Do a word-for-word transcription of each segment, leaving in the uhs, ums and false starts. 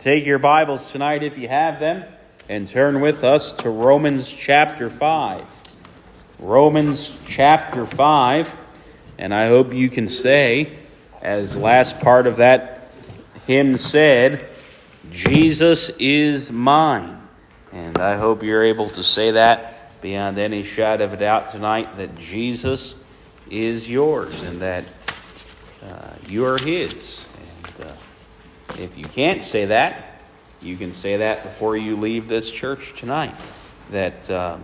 Take your Bibles tonight if you have them and turn with us to Romans chapter five. Romans chapter five. And I hope you can say, as last part of that hymn said, Jesus is mine. And I hope you're able to say that beyond any shadow of a doubt tonight, that Jesus is yours and that uh, you are his. And uh, if you can't say that, you can say that before you leave this church tonight, that um,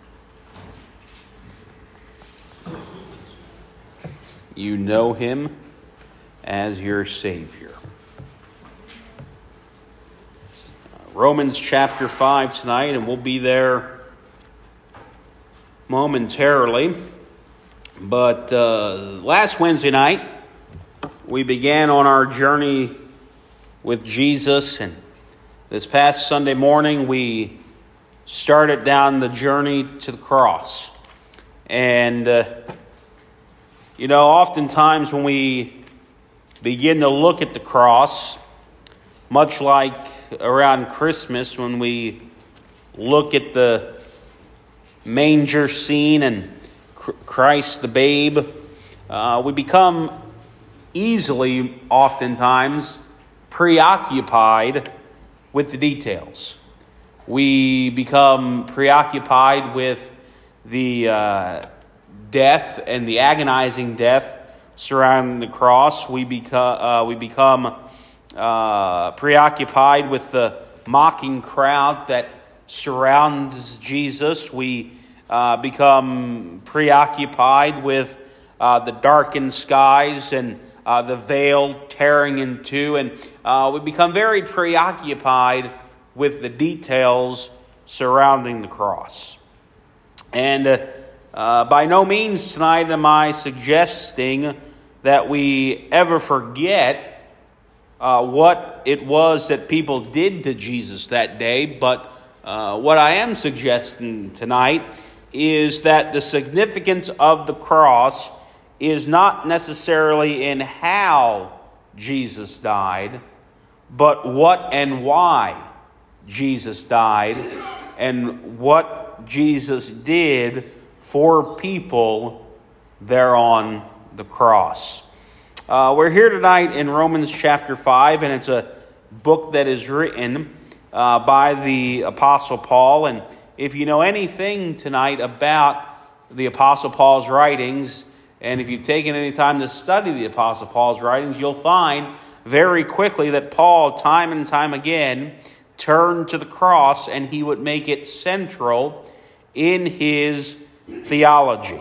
you know him as your Savior. Romans chapter five tonight, and we'll be there momentarily. But uh, last Wednesday night, we began on our journey with Jesus, and this past Sunday morning, we started down the journey to the cross. And, uh, you know, oftentimes when we begin to look at the cross, much like around Christmas when we look at the manger scene and Christ the babe, uh, we become easily, oftentimes, preoccupied with the details. We become preoccupied with the uh, death and the agonizing death surrounding the cross. We become uh, we become uh, preoccupied with the mocking crowd that surrounds Jesus. We uh, become preoccupied with uh, the darkened skies and uh, the veil tearing in two, and uh, we become very preoccupied with the details surrounding the cross. And uh, uh, by no means tonight am I suggesting that we ever forget uh, what it was that people did to Jesus that day, but uh, what I am suggesting tonight is that the significance of the cross is not necessarily in how Jesus died, but what and why Jesus died and what Jesus did for people there on the cross. Uh, we're here tonight in Romans chapter five, and it's a book that is written uh, by the Apostle Paul. And if you know anything tonight about the Apostle Paul's writings, and if you've taken any time to study the Apostle Paul's writings, you'll find very quickly that Paul, time and time again, turned to the cross and he would make it central in his theology.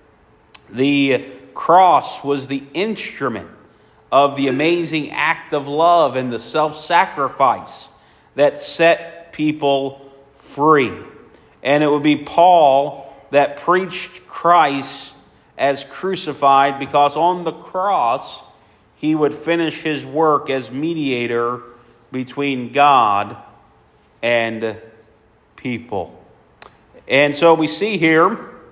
The cross was the instrument of the amazing act of love and the self-sacrifice that set people free. And it would be Paul that preached Christ as crucified, because on the cross he would finish his work as mediator between God and people. And so we see here,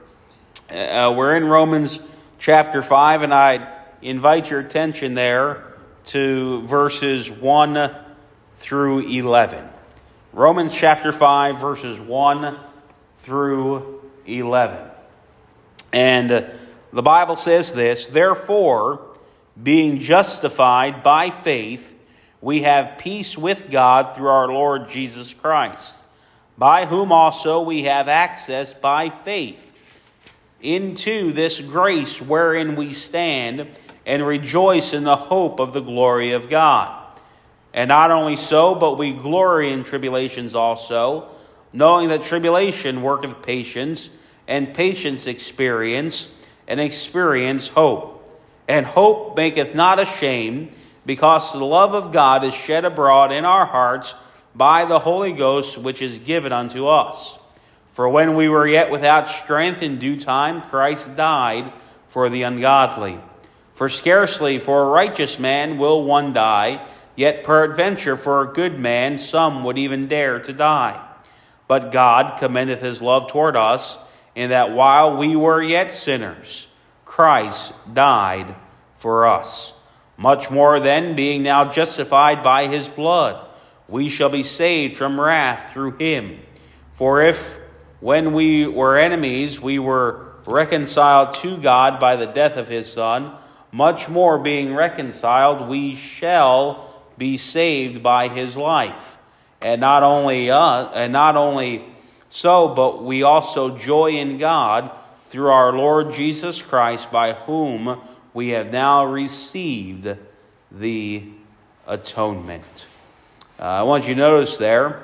uh, we're in Romans chapter five, and I invite your attention there to verses one through eleven. Romans chapter five, verses one through eleven. And uh, the Bible says this: "Therefore, being justified by faith, we have peace with God through our Lord Jesus Christ, by whom also we have access by faith into this grace wherein we stand and rejoice in the hope of the glory of God. And not only so, but we glory in tribulations also, knowing that tribulation worketh patience, and patience experience, and experience hope. And hope maketh not ashamed, because the love of God is shed abroad in our hearts by the Holy Ghost, which is given unto us. For when we were yet without strength, in due time Christ died for the ungodly. For scarcely for a righteous man will one die, yet peradventure for a good man some would even dare to die. But God commendeth his love toward us, in that while we were yet sinners, Christ died for us. Much more then, being now justified by his blood, we shall be saved from wrath through him. For if, when we were enemies, we were reconciled to God by the death of his Son, much more being reconciled, we shall be saved by his life. And not only uh, and not only so, but we also joy in God through our Lord Jesus Christ, by whom we have now received the atonement. Uh, I want you to notice there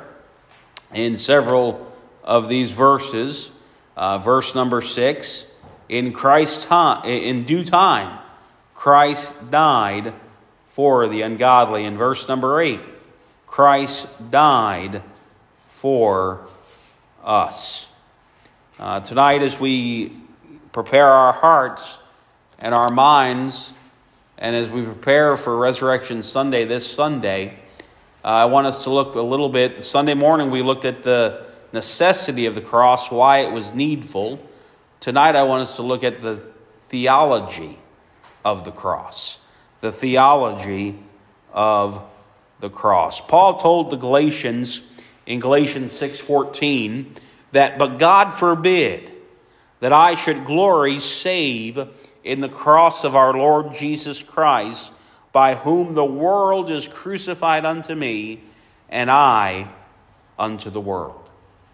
in several of these verses, uh, verse number six, in Christ's time, in due time, Christ died for the ungodly. In verse number eight, Christ died for us. Uh, tonight, as we prepare our hearts and our minds, and as we prepare for Resurrection Sunday this Sunday, uh, I want us to look a little bit. Sunday morning, we looked at the necessity of the cross, why it was needful. Tonight, I want us to look at the theology of the cross. The theology of the cross. Paul told the Galatians in Galatians six fourteen that, but God forbid that I should glory save in the cross of our Lord Jesus Christ, by whom the world is crucified unto me, and I unto the world.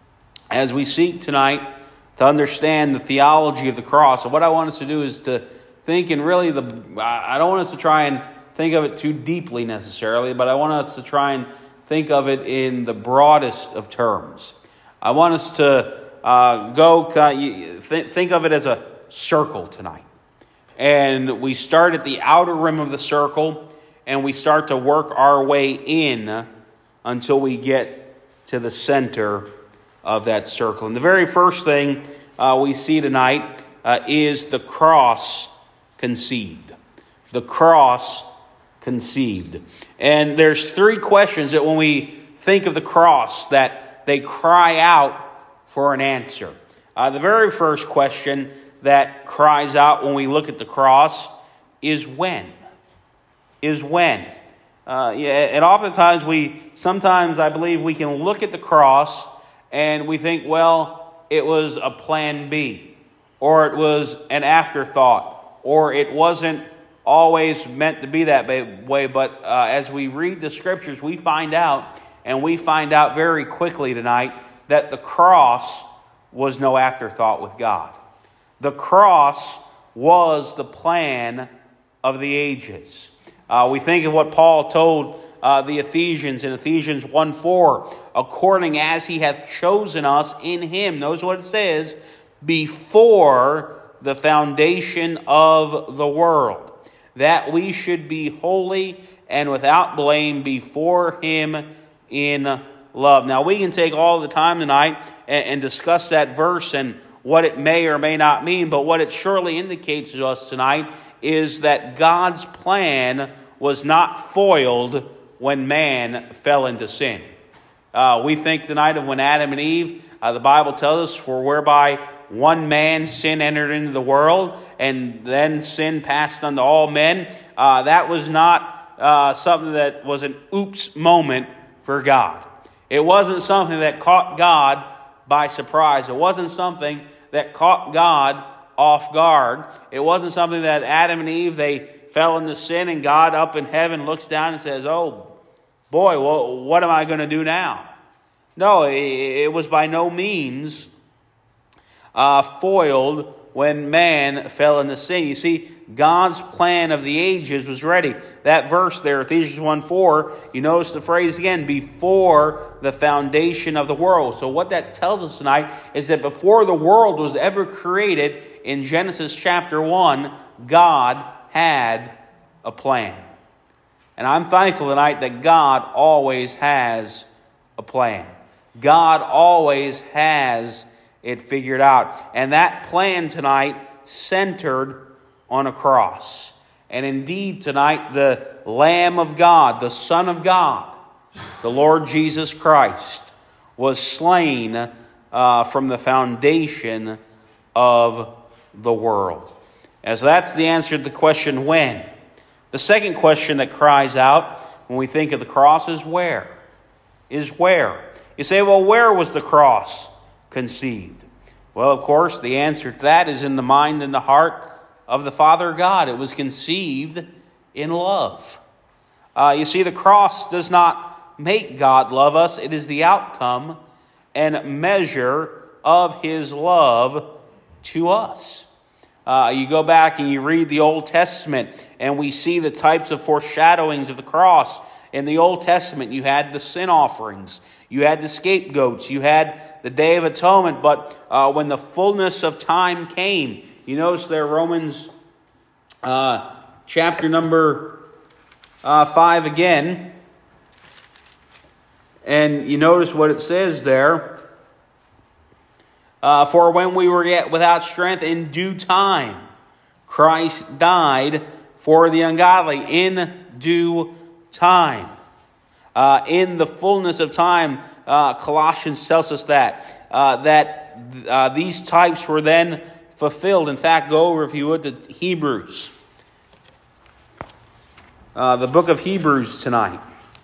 As we seek tonight to understand the theology of the cross, and what I want us to do is to think in really the, I don't want us to try and think of it too deeply necessarily, but I want us to try and think of it in the broadest of terms. I want us to uh, go, uh, th- think of it as a circle tonight. And we start at the outer rim of the circle, and we start to work our way in until we get to the center of that circle. And the very first thing uh, we see tonight uh, is the cross conceived. The cross conceived. And there's three questions that when we think of the cross that they cry out for an answer. Uh, the very first question that cries out when we look at the cross is when. Is when. Uh, yeah, and oftentimes we, sometimes I believe we can look at the cross and we think, well, it was a plan B, or it was an afterthought, or it wasn't always meant to be that way. But uh, as we read the scriptures, we find out, and we find out very quickly tonight, that the cross was no afterthought with God. The cross was the plan of the ages. Uh, we think of what Paul told uh, the Ephesians in Ephesians one four, according as he hath chosen us in him. Notice what it says, before the foundation of the world, that we should be holy and without blame before him in love. Now, we can take all the time tonight and, and discuss that verse and what it may or may not mean, but what it surely indicates to us tonight is that God's plan was not foiled when man fell into sin. Uh, we think tonight of when Adam and Eve, uh, the Bible tells us, for whereby one man sin entered into the world, and then sin passed unto all men. Uh, that was not uh, something that was an oops moment for God. It wasn't something that caught God by surprise. It wasn't something that caught God off guard. It wasn't something that Adam and Eve, they fell into sin, and God up in heaven looks down and says, oh boy, well, what am I going to do now? No, it was by no means uh, foiled when man fell into sin. You see, God's plan of the ages was ready. That verse there, Ephesians one four, you notice the phrase again, before the foundation of the world. So what that tells us tonight is that before the world was ever created, in Genesis chapter one, God had a plan. And I'm thankful tonight that God always has a plan. God always has it figured out. And that plan tonight centered on a cross. And indeed tonight, the Lamb of God, the Son of God, the Lord Jesus Christ, was slain uh, from the foundation of the world. As that's the answer to the question, when? The second question that cries out when we think of the cross is where. is where? You say, well, where was the cross conceived? Well, of course, the answer to that is in the mind and the heart of the Father God. It was conceived in love. Uh, you see, the cross does not make God love us. It is the outcome and measure of his love to us. Uh, you go back and you read the Old Testament, and we see the types of foreshadowings of the cross. In the Old Testament, you had the sin offerings, you had the scapegoats, you had the Day of Atonement. But uh, when the fullness of time came, you notice there, Romans uh, chapter number uh, five again, and you notice what it says there. Uh, For when we were yet without strength, in due time, Christ died for the ungodly. In due time. Uh, in the fullness of time, uh, Colossians tells us that. Uh, that uh, these types were then fulfilled. In fact, go over, if you would, to Hebrews. Uh, the book of Hebrews tonight.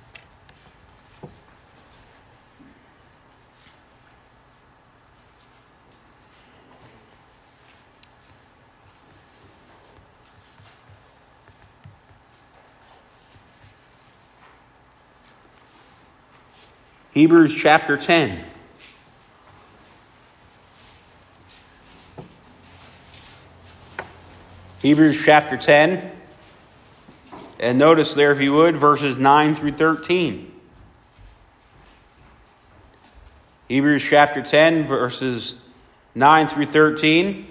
Hebrews chapter ten. Hebrews chapter ten. And notice there, if you would, verses nine through thirteen. Hebrews chapter ten, verses nine through thirteen.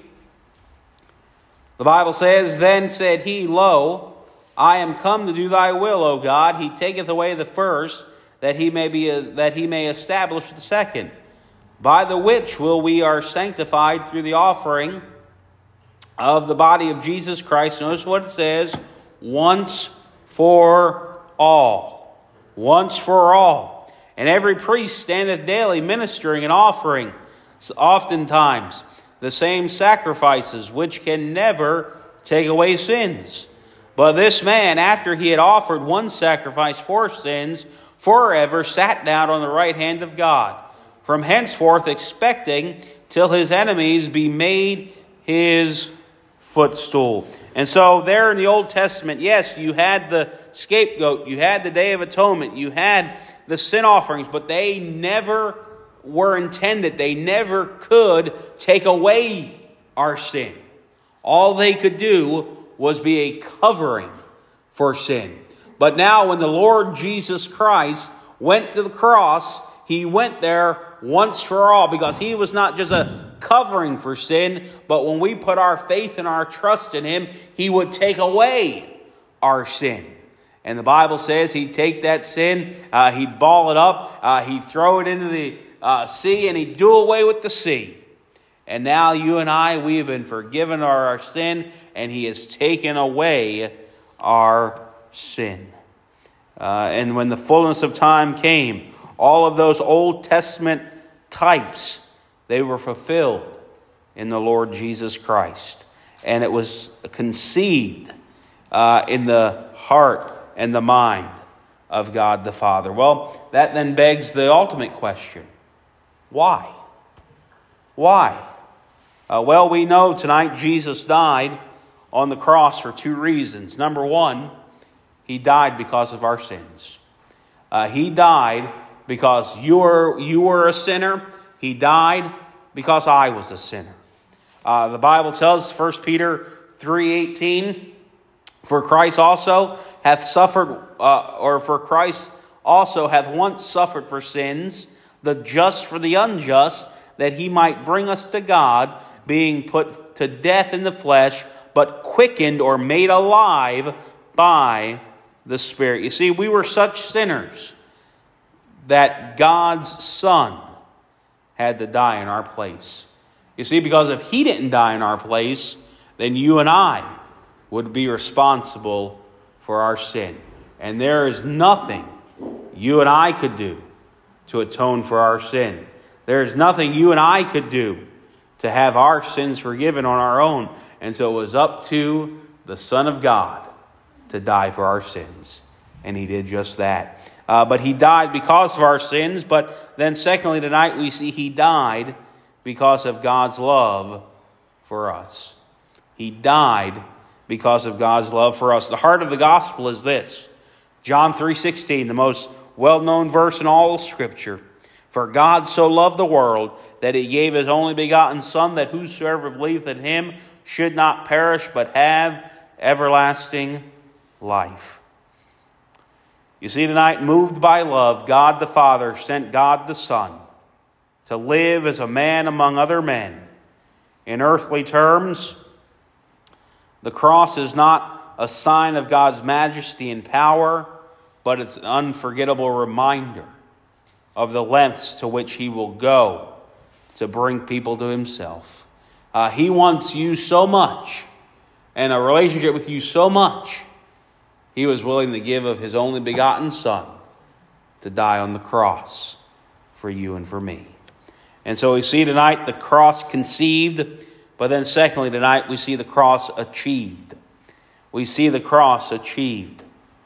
The Bible says, Then said he, Lo, I am come to do thy will, O God. He taketh away the first, that he may be a, that he may establish the second, by the which will we are sanctified through the offering of the body of Jesus Christ. Notice what it says, once for all. Once for all. And every priest standeth daily ministering and offering, oftentimes, the same sacrifices, which can never take away sins. But this man, after he had offered one sacrifice for sins, forever sat down on the right hand of God, from henceforth expecting till his enemies be made his footstool. And so there in the Old Testament, yes, you had the scapegoat, you had the Day of Atonement, you had the sin offerings, but they never were intended, they never could take away our sin. All they could do was be a covering for sin. But now when the Lord Jesus Christ went to the cross, he went there once for all, because he was not just a covering for sin, but when we put our faith and our trust in him, he would take away our sin. And the Bible says he'd take that sin, uh, he'd ball it up, uh, he'd throw it into the uh, sea, and he'd do away with the sea. And now you and I, we have been forgiven our, our sin, and he has taken away our sin. Uh, and when the fullness of time came, all of those Old Testament types, they were fulfilled in the Lord Jesus Christ. And it was conceived uh, in the heart and the mind of God the Father. Well, that then begs the ultimate question. Why? Why? Uh, well, we know tonight Jesus died on the cross for two reasons. Number one, he died because of our sins. Uh, he died because you were, you were a sinner. He died because I was a sinner. Uh, the Bible tells us, First Peter three eighteen, For Christ also hath suffered, uh, or for Christ also hath once suffered for sins, the just for the unjust, that he might bring us to God, being put to death in the flesh, but quickened or made alive by the Spirit. You see, we were such sinners that God's Son had to die in our place. You see, because if he didn't die in our place, then you and I would be responsible for our sin. And there is nothing you and I could do to atone for our sin. There is nothing you and I could do to have our sins forgiven on our own. And so it was up to the Son of God to die for our sins. And he did just that. Uh, but he died because of our sins. But then secondly, tonight we see he died because of God's love for us. He died because of God's love for us. The heart of the gospel is this. John three sixteen, the most well-known verse in all of Scripture. For God so loved the world that he gave his only begotten Son, that whosoever believeth in him should not perish but have everlasting life. You see tonight, moved by love, God the Father sent God the Son to live as a man among other men. In earthly terms, the cross is not a sign of God's majesty and power, but it's an unforgettable reminder of the lengths to which he will go to bring people to himself. Uh, he wants you so much, and a relationship with you so much, he was willing to give of his only begotten Son to die on the cross for you and for me. And so we see tonight the cross conceived, but then secondly tonight we see the cross achieved. We see the cross achieved.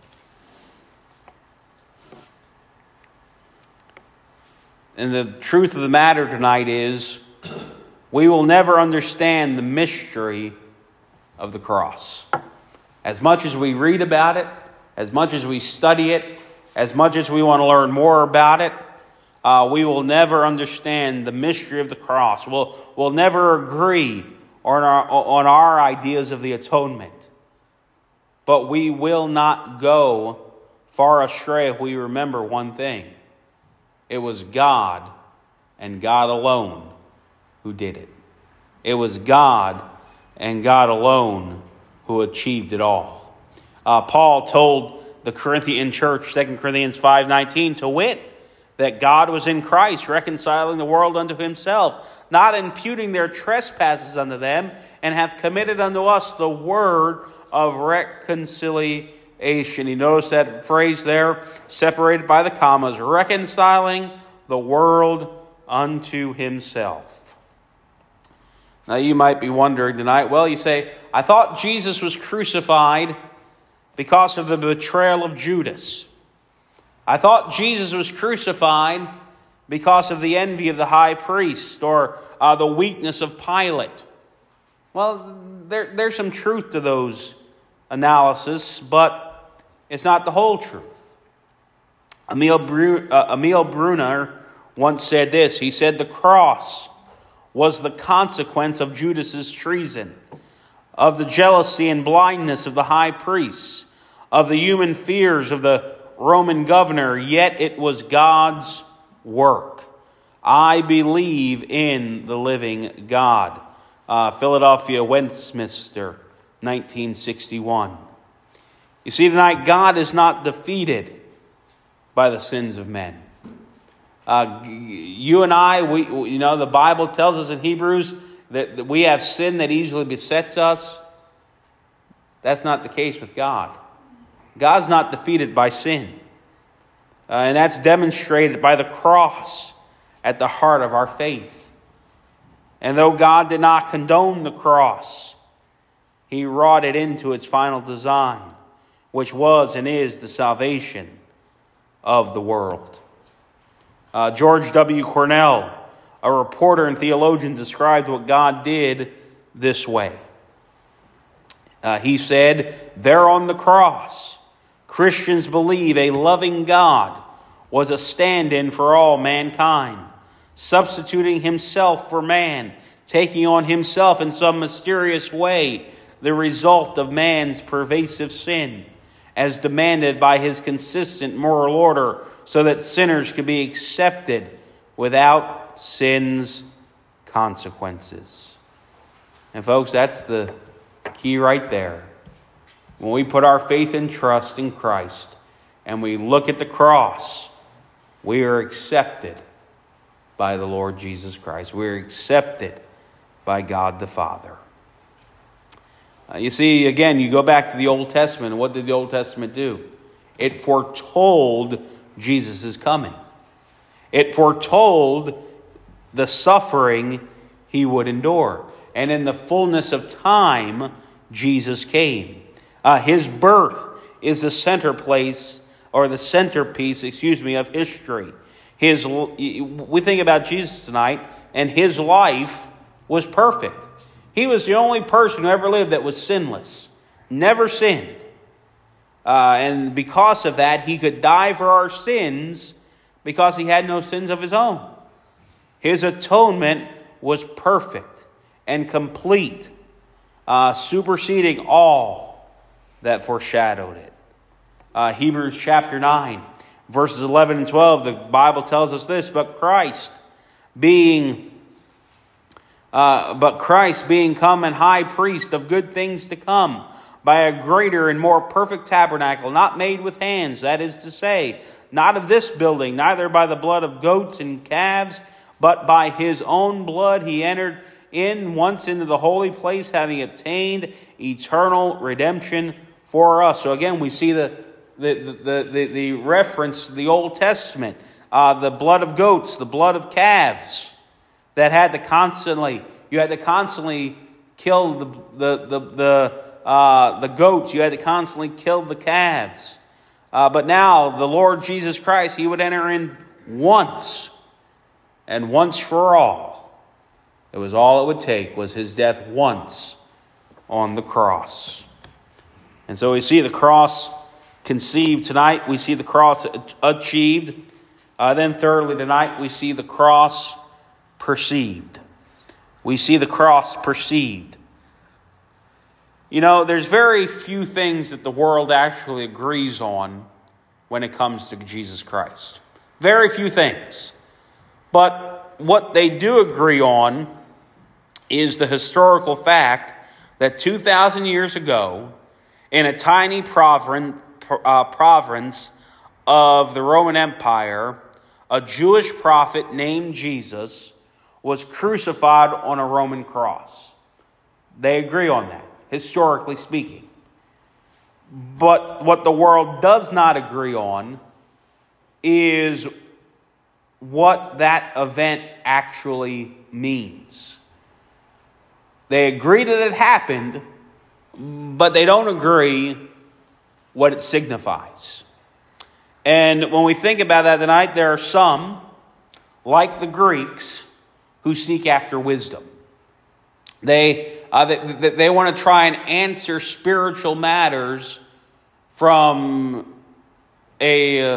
And the truth of the matter tonight is we will never understand the mystery of the cross. As much as we read about it, as much as we study it, as much as we want to learn more about it, uh, we will never understand the mystery of the cross. We'll, we'll never agree on our, on our ideas of the atonement. But we will not go far astray if we remember one thing. It was God and God alone who did it. It was God and God alone who achieved it all. Uh, Paul told the Corinthian church, Second Corinthians five nineteen, to wit, that God was in Christ, reconciling the world unto himself, not imputing their trespasses unto them, and hath committed unto us the word of reconciliation. You notice that phrase there, separated by the commas, reconciling the world unto himself. Now you might be wondering tonight, well, you say, I thought Jesus was crucified because of the betrayal of Judas. I thought Jesus was crucified because of the envy of the high priest or uh, the weakness of Pilate. Well, there, there's some truth to those analysis, but it's not the whole truth. Emil, Bru- uh, Emil Brunner once said this. He said, the cross was the consequence of Judas's treason, of the jealousy and blindness of the high priests, of the human fears of the Roman governor, yet it was God's work. I believe in the living God. Uh, Philadelphia, Westminster, nineteen sixty-one. You see, tonight, God is not defeated by the sins of men. Uh, you and I, we, you know, the Bible tells us in Hebrews that, that we have sin that easily besets us. That's not the case with God. God's not defeated by sin. Uh, and that's demonstrated by the cross at the heart of our faith. And though God did not condone the cross, he wrought it into its final design, which was and is the salvation of the world. Uh, George W. Cornell, a reporter and theologian, described what God did this way. Uh, he said, there on the cross, Christians believe a loving God was a stand-in for all mankind, substituting himself for man, taking on himself in some mysterious way the result of man's pervasive sin, as demanded by his consistent moral order, so that sinners could be accepted without sin's consequences. And folks, that's the key right there. When we put our faith and trust in Christ and we look at the cross, we are accepted by the Lord Jesus Christ. We are accepted by God the Father. Uh, you see, again, you go back to the Old Testament. What did the Old Testament do? It foretold Jesus' coming. It foretold the suffering he would endure. And in the fullness of time, Jesus came. Uh, his birth is the center place or the centerpiece, excuse me, of history. His, we think about Jesus tonight, and his life was perfect. He was the only person who ever lived that was sinless, never sinned. Uh, and because of that, he could die for our sins because he had no sins of his own. His atonement was perfect and complete, uh, superseding all that foreshadowed it. Uh, Hebrews chapter nine, verses eleven and twelve, the Bible tells us this, but Christ being uh, but Christ being come and high priest of good things to come, by a greater and more perfect tabernacle, not made with hands, that is to say, not of this building, neither by the blood of goats and calves, but by his own blood he entered in once into the holy place, having obtained eternal redemption for us. So again, we see the the the the, the reference to the Old Testament, uh, the blood of goats, the blood of calves, that had to constantly you had to constantly kill the the the, the Uh, the goats, you had to constantly kill the calves. Uh, but now, the Lord Jesus Christ, he would enter in once, and once for all. It was all it would take, was his death once on the cross. And so we see the cross conceived tonight. We see the cross achieved. Uh, then thirdly, tonight, we see the cross perceived. We see the cross perceived. You know, there's very few things that the world actually agrees on when it comes to Jesus Christ. Very few things. But what they do agree on is the historical fact that two thousand years ago, in a tiny province, uh, province of the Roman Empire, a Jewish prophet named Jesus was crucified on a Roman cross. They agree on that, historically speaking. But what the world does not agree on is what that event actually means. They agree that it happened, but they don't agree what it signifies. And when we think about that tonight, there are some, like the Greeks, who seek after wisdom. They uh, they, they want to try and answer spiritual matters from a uh,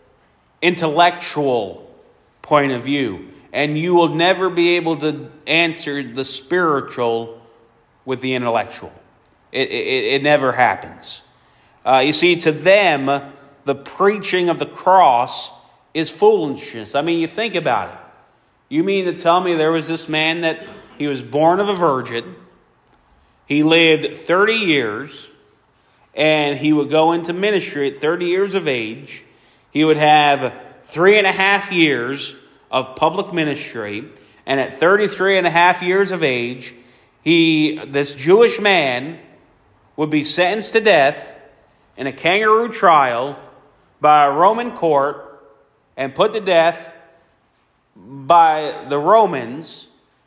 intellectual point of view. And you will never be able to answer the spiritual with the intellectual. It, it, it never happens. Uh, you see, to them, the preaching of the cross is foolishness. I mean, you think about it. You mean to tell me there was this man that he was born of a virgin, he lived thirty years, and he would go into ministry at thirty years of age. He would have three and a half years of public ministry, and at thirty-three and a half years of age, he, this Jewish man, would be sentenced to death in a kangaroo trial by a Roman court and put to death by the Romans,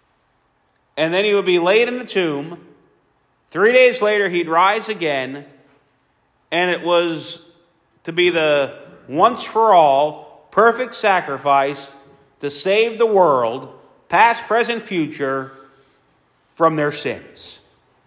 and then he would be laid in the tomb. Three days later, he'd rise again, and it was to be the once-for-all perfect sacrifice to save the world, past, present, future, from their sins.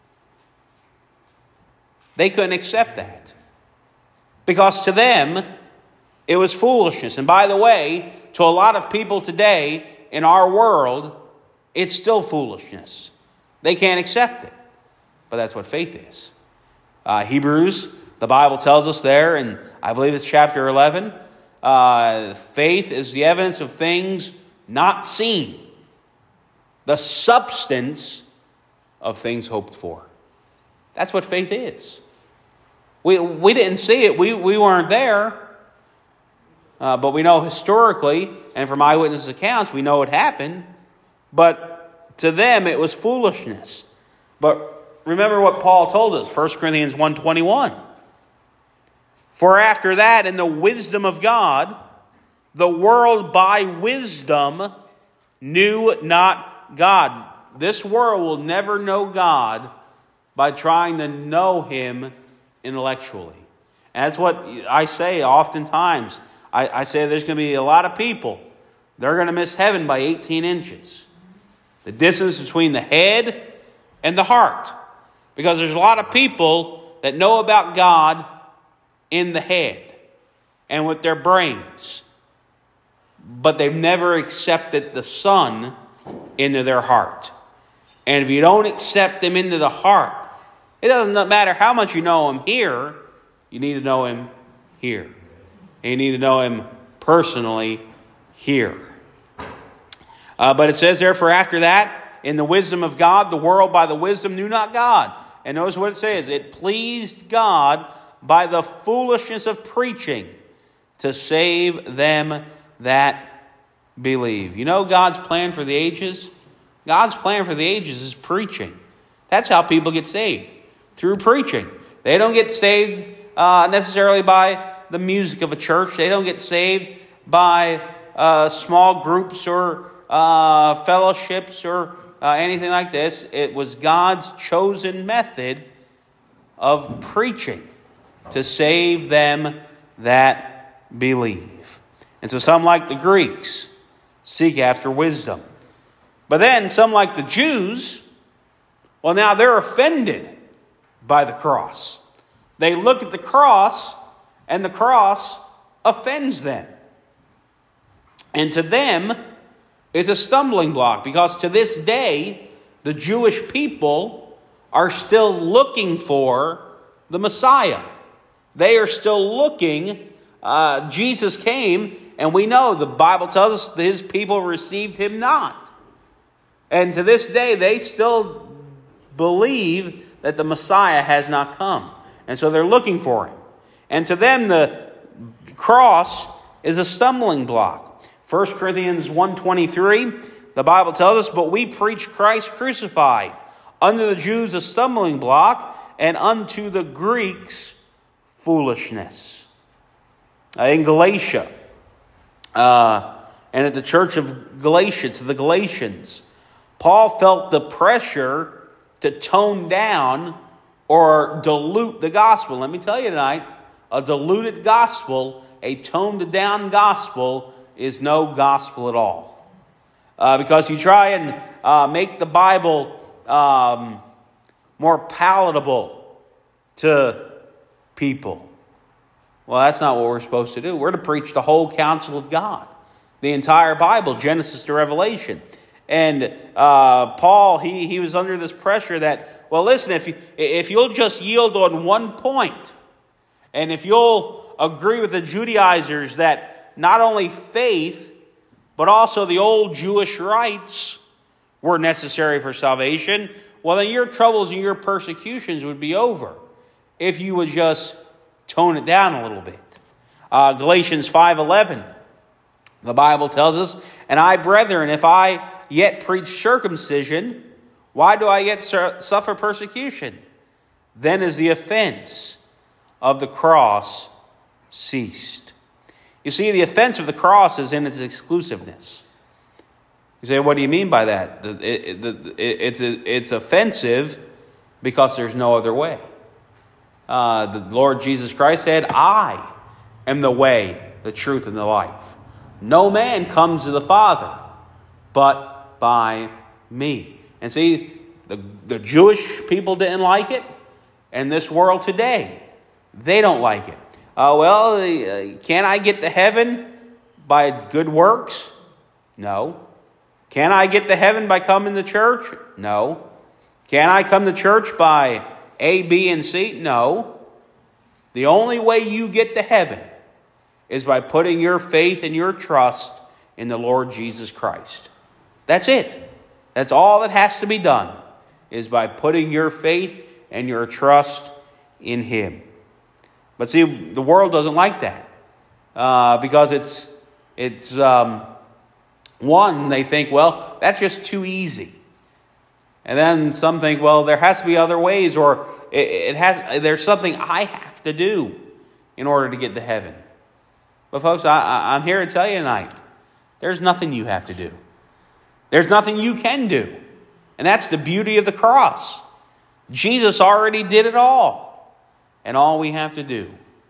They couldn't accept that, because to them, it was foolishness. And by the way, to a lot of people today in our world, it's still foolishness. They can't accept it. But that's what faith is. Uh, Hebrews, the Bible tells us there, and I believe it's chapter eleven, uh, faith is the evidence of things not seen, the substance of things hoped for. That's what faith is. We we didn't see it. We, we weren't there. Uh, but we know historically, and from eyewitness accounts, we know it happened. But to them, it was foolishness. But remember what Paul told us, First Corinthians one twenty-one. For after that, in the wisdom of God, the world by wisdom knew not God. This world will never know God by trying to know him intellectually. And that's what I say oftentimes. I, I say there's going to be a lot of people. They're going to miss heaven by eighteen inches. The distance between the head and the heart. Because there's a lot of people that know about God in the head and with their brains. But they've never accepted the Son into their heart. And if you don't accept Him into the heart, it doesn't matter how much you know Him here, you need to know Him here. And you need to know Him personally here. Uh, but it says, therefore, after that, in the wisdom of God, the world by the wisdom knew not God. And notice what it says. It pleased God by the foolishness of preaching to save them that believe. You know God's plan for the ages? God's plan for the ages is preaching. That's how people get saved. Through preaching. They don't get saved uh, necessarily by the music of a church. They don't get saved by uh, small groups or uh, fellowships or uh, anything like this. It was God's chosen method of preaching to save them that believe. And so some, like the Greeks, seek after wisdom. But then some, like the Jews, well, now they're offended by the cross. They look at the cross, and the cross offends them. And to them, it's a stumbling block, because to this day, the Jewish people are still looking for the Messiah. They are still looking. Uh, Jesus came, and we know the Bible tells us that His people received Him not. And to this day, they still believe that the Messiah has not come. And so they're looking for Him. And to them, the cross is a stumbling block. First Corinthians one twenty-three, the Bible tells us, but we preach Christ crucified, unto the Jews a stumbling block, and unto the Greeks foolishness. Uh, in Galatia, uh, and at the church of Galatia, to the Galatians, Paul felt the pressure to tone down or dilute the gospel. Let me tell you tonight, a diluted gospel, a toned down gospel, is no gospel at all. Uh, because you try and uh, make the Bible um, more palatable to people. Well, that's not what we're supposed to do. We're to preach the whole counsel of God. The entire Bible, Genesis to Revelation. And uh, Paul, he, he was under this pressure that, well, listen, if, you, if you'll just yield on one point, and if you'll agree with the Judaizers that not only faith, but also the old Jewish rites were necessary for salvation, well, then your troubles and your persecutions would be over if you would just tone it down a little bit. Uh, Galatians five eleven, the Bible tells us, and I, brethren, if I yet preach circumcision, why do I yet suffer persecution? Then is the offense of the cross ceased. You see, the offense of the cross is in its exclusiveness. You say, what do you mean by that? It, it, it's, it's offensive because there's no other way. Uh, the Lord Jesus Christ said, I am the way, the truth, and the life. No man comes to the Father but by me. And see, the, the Jewish people didn't like it, and this world today, they don't like it. Uh, well, uh, can I get to heaven by good works? No. Can I get to heaven by coming to church? No. Can I come to church by A, B, and C? No. The only way you get to heaven is by putting your faith and your trust in the Lord Jesus Christ. That's it. That's all that has to be done, is by putting your faith and your trust in Him. But see, the world doesn't like that uh, because it's, it's um, one, they think, well, that's just too easy. And then some think, well, there has to be other ways, or it, it has. There's something I have to do in order to get to heaven. But folks, I, I, I'm here to tell you tonight, there's nothing you have to do. There's nothing you can do. And that's the beauty of the cross. Jesus already did it all. And all we have to do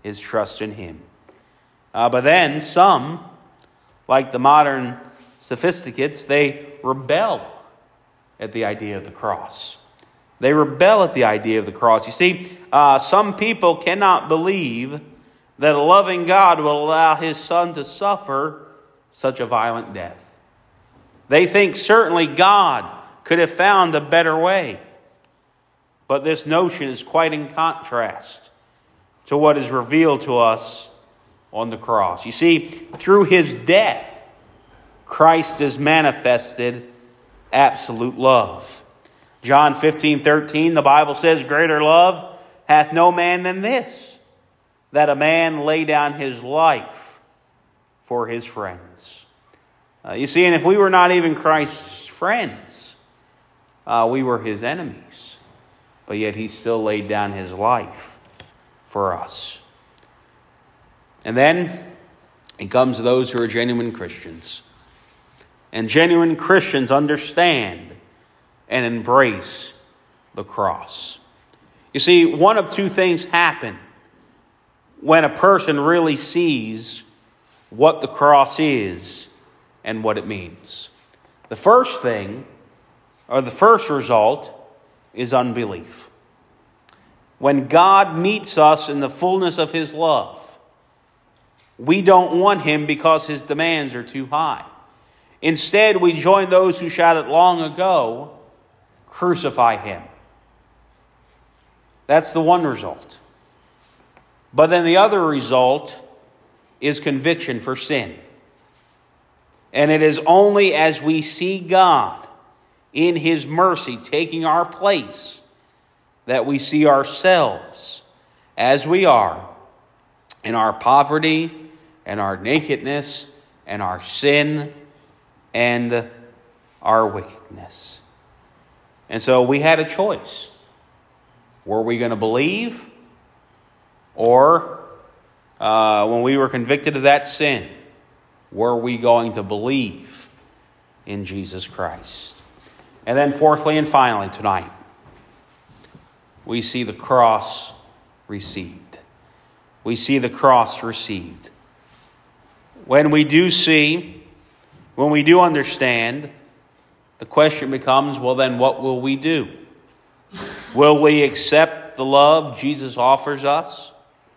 his trust in him. Uh, but then some, like the modern sophisticates, they rebel at the idea of the cross. They rebel at the idea of the cross. You see, uh, some people cannot believe that a loving God will allow his Son to suffer such a violent death. They think certainly God could have found a better way. But this notion is quite in contrast to what is revealed to us on the cross. You see, through his death, Christ has manifested absolute love. John fifteen thirteen, the Bible says, "Greater love hath no man than this, that a man lay down his life for his friends." Uh, you see, and if we were not even Christ's friends, uh, we were his enemies. But yet he still laid down his life for us. And then it comes to those who are genuine Christians. And genuine Christians understand and embrace the cross. You see, one of two things happen when a person really sees what the cross is and what it means. The first thing, or the first result, is unbelief. When God meets us in the fullness of his love, we don't want him because his demands are too high. Instead, we join those who shouted long ago, "Crucify him." That's the one result. But then the other result is conviction for sin. And it is only as we see God in his mercy taking our place that we see ourselves as we are in our poverty and our nakedness and our sin and our wickedness. And so we had a choice. Were we going to believe? Or uh, when we were convicted of that sin, were we going to believe in Jesus Christ? And then fourthly and finally tonight, we see the cross received. We see the cross received. When we do see, when we do understand, the question becomes, well then what will we do? Will we accept the love Jesus offers us?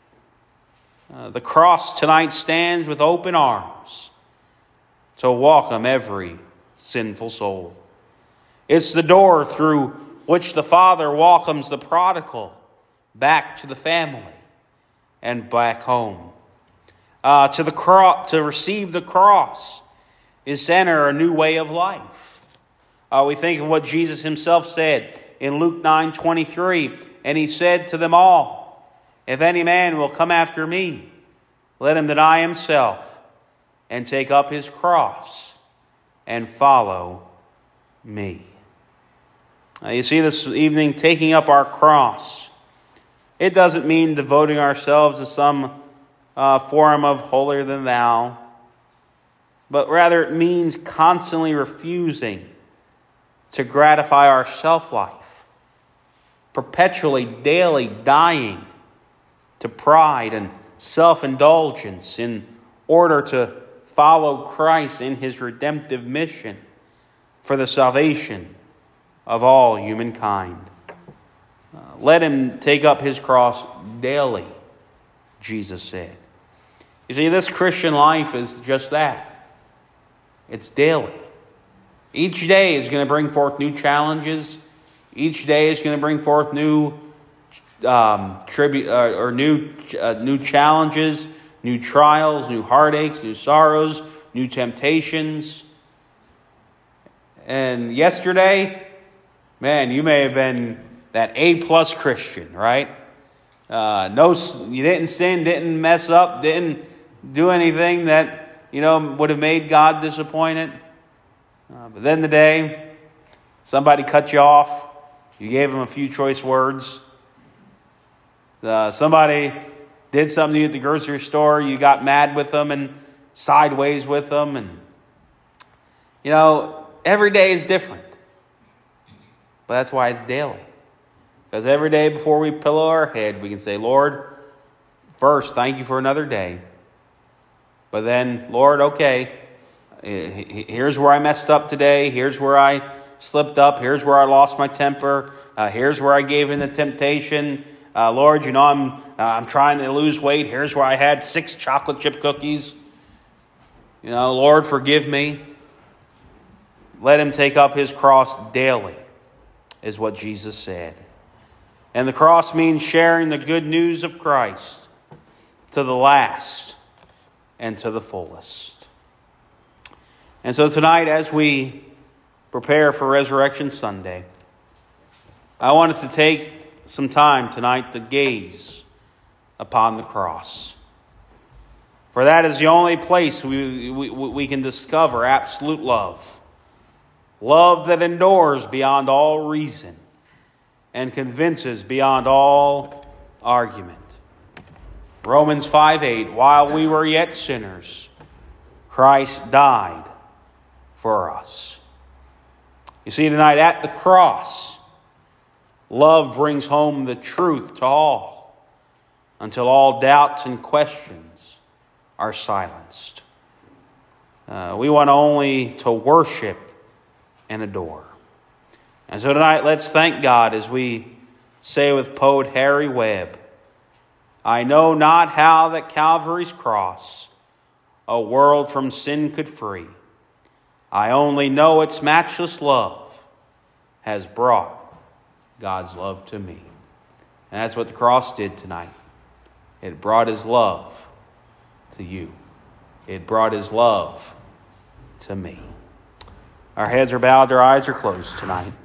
Uh, the cross tonight stands with open arms to welcome every sinful soul. It's the door through which the Father welcomes the prodigal back to the family and back home. Uh, to the cro- to receive the cross is to enter a new way of life. Uh, we think of what Jesus himself said in Luke nine twenty-three, and he said to them all, "If any man will come after me, let him deny himself and take up his cross and follow me." Now, you see, this evening, taking up our cross, it doesn't mean devoting ourselves to some uh, form of holier than thou, but rather it means constantly refusing to gratify our self-life, perpetually, daily dying to pride and self-indulgence in order to follow Christ in his redemptive mission for the salvation of all humankind. Uh, let him take up his cross daily, Jesus said. You see, this Christian life is just that. It's daily. Each day is going to bring forth new challenges. Each day is going to bring forth new um, tribu- uh, or new uh, new challenges, new trials, new heartaches, new sorrows, new temptations. And yesterday, man, you may have been that A-plus Christian, right? Uh, no, you didn't sin, didn't mess up, didn't do anything that, you know, would have made God disappointed. Uh, but then the day, somebody cut you off. You gave them a few choice words. Uh, somebody did something to you at the grocery store. You got mad with them and sideways with them. And, you know, every day is different. But that's why it's daily. Because every day before we pillow our head, we can say, "Lord, first, thank you for another day. But then, Lord, okay, here's where I messed up today. Here's where I slipped up. Here's where I lost my temper. Uh, here's where I gave in to temptation. Uh, Lord, you know, I'm uh, I'm trying to lose weight. Here's where I had six chocolate chip cookies. You know, Lord, forgive me. Let him take up his cross daily, is what Jesus said. And the cross means sharing the good news of Christ to the last and to the fullest. And so tonight, as we prepare for Resurrection Sunday, I want us to take some time tonight to gaze upon the cross. For that is the only place we, we, we can discover absolute love. Love that endures beyond all reason and convinces beyond all argument. Romans five eight, while we were yet sinners, Christ died for us. You see, tonight at the cross, love brings home the truth to all until all doubts and questions are silenced. Uh, we want only to worship and adore. And so tonight, let's thank God as we say with poet Harry Webb, I know not how that Calvary's cross a world from sin could free. I only know its matchless love has brought God's love to me. And that's what the cross did tonight. It brought his love to you. It brought his love to me. Our heads are bowed, our eyes are closed tonight.